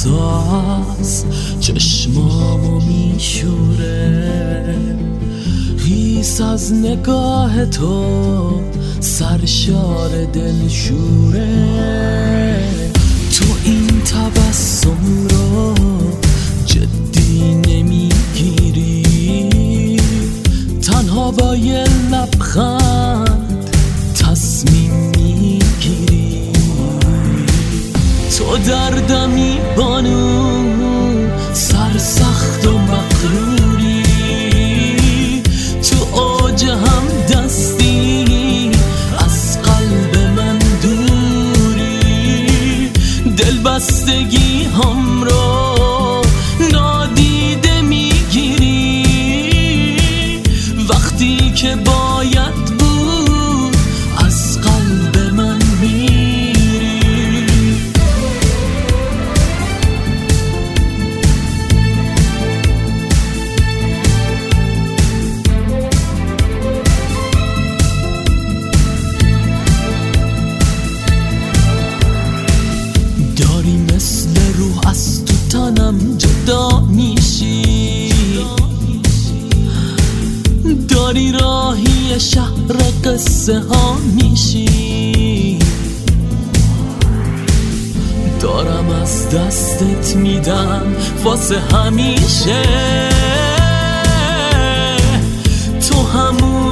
ساز چشمامو میشوره، حیث از نگاه تو سرشار دلشوره. تو این تبسم رو جدی نمیگیری، تنها با یه لبخند تصمیم میگیری. تو دردمی بانو سرسخت و مغروری، تو اوج هم دستی از قلب من دوری. دلبستگی هم رو نادیده میگیری، وقتی که باید بود از قلب من میری. داری مثل روح از تو تنم جدا میشی، داری راهی شهر قصه ها میشی. دارم از دستت میدم واسه همیشه، تو همون